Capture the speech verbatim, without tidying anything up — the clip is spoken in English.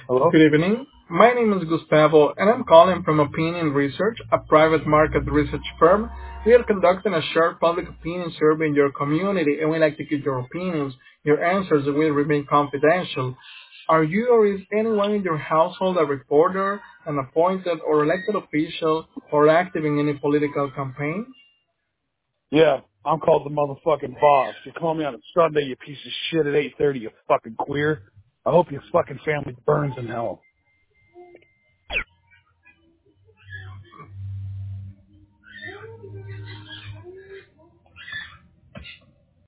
Hello? Good evening. My name is Gustavo, and I'm calling from Opinion Research, a private market research firm. We are conducting a short public opinion survey in your community, and we like to get your opinions. Your answers will remain confidential. Are you or is anyone in your household a reporter, an appointed or elected official, or active in any political campaign? Yeah, I'm called the motherfucking boss. You call me on a Sunday, you piece of shit, at eight thirty, you fucking queer. I hope your fucking family burns in hell.